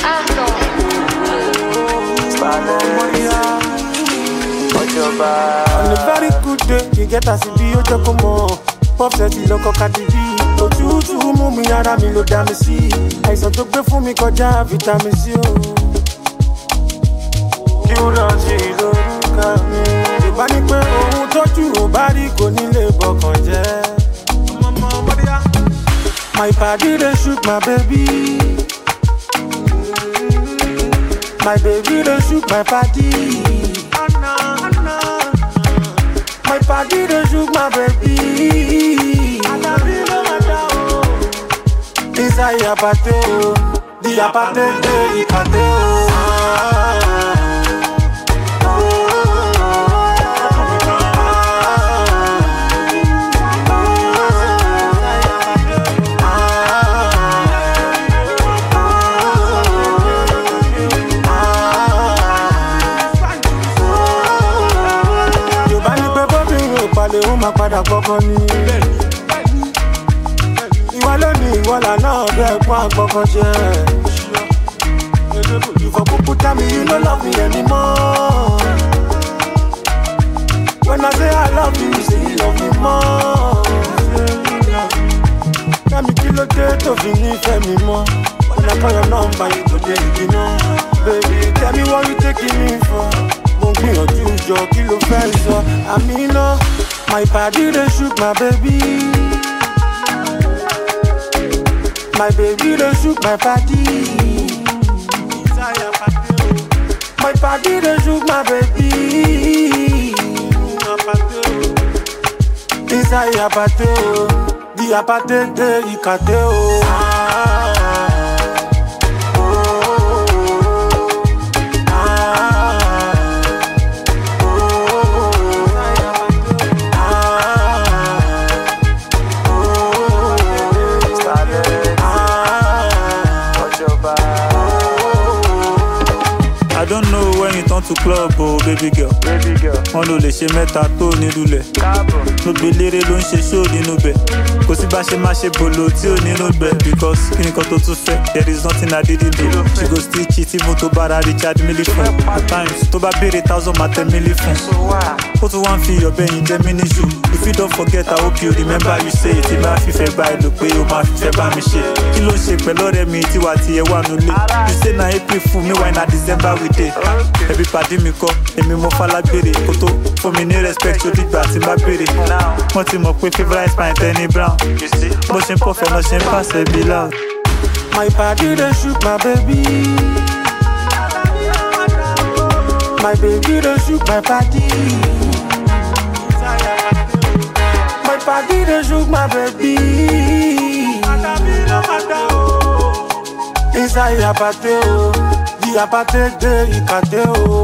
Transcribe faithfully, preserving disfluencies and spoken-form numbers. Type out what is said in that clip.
On a very good day, you get a C B, you just come on. Pop said you look at the V. No two two mú mi ara mi ló dá mi sí. Àìsàn tó gbé fún mi kọjá vitamin C o. Kí ó lọ sí lórúkọ mi. Ìbá ní pé ohun tójú ò bá rí kò ní lè bọkàn jẹ́. My body dey shoot my baby. My baby dey shoot my body. My body dey shoot my baby. Inside apate o, the apate dey ikate o. Ó máa padà kọ́kọ́ ní ìwà lónìí ìwọ́là náà bẹ́ẹ̀ pọ́n àkọ́kọ́ jẹ́. You for people tell me you no love me anymore. When I say I love you, you say you love me more. Tell me kí ló dé tó fi nífẹ̀ẹ́ mi mọ́. When I call your number, you go dey ignore. Baby, tell me what you taking me for. Mo ń gbìyànjú jọ kí ló fẹ́ sọ. Àmì náà. My body dey shoot my baby. My baby dey shoot my body. My body dey shoot my baby. Inside apate o, the apate dey ikate o. I don't know when you turn to club, oh baby girl. Baby girl. Wọ́n ló lè ṣe mẹ́ta tó nílùlẹ̀. Lóbi eléré ló ń ṣe show nínú bẹ̀. Kò sí bá ṣe má ṣe bolo tí ò nínú bẹ̀. Because kí ni kan tó tún fẹ́? There is nothing I didn't do. She go still cheat even tó bára Richard Mille fún. At times tó bá béèrè thousand máa tẹ mílí fún. Ó tún wá ń fi ọ̀bẹ yìí jẹ́ mí níṣu. If you don't forget, I hope you remember you say it. Tí bá fífẹ́ bá ẹ lò pé o máa fífẹ́ bá mi ṣe. Kí ló ń ṣe pẹ̀lú ọ̀rẹ́ mi tí wà tí ẹ wà nulẹ̀? You say na April fool, me why na December we dey? Ẹbí pàdé mi kọ́, èmi mo falágbèrè. Kó tó fún mi ní respect onígbà tí má béèrè. Wọ́n ti mọ̀ pé favourite pint Tenny Brown. Bó ṣe ń pọ̀fẹ́ lọ ṣe ń pàṣẹ bí loud. My body dey shoot my baby. My baby dey shoot my body. My body dey shoot my baby. Inside apate o, the apate dey ikate o.